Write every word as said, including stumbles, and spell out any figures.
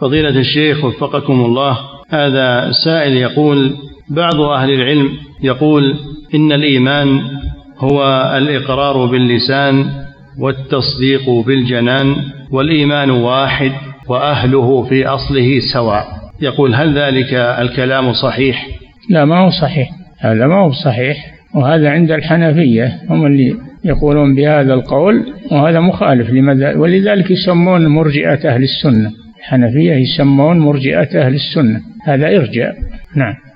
فضيلة الشيخ وفقكم الله، هذا سائل يقول: بعض أهل العلم يقول إن الإيمان هو الإقرار باللسان والتصديق بالجنان، والإيمان واحد وأهله في أصله سواء. يقول: هل ذلك الكلام صحيح؟ لا، ما هو صحيح، هذا ما هو صحيح، وهذا عند الحنفية هم اللي يقولون بهذا القول، وهذا مخالف لماذا، ولذلك يسمون مرجئة أهل السنة. الحنفية يسمون مرجئة أهل السنة، هذا إرجاء. نعم.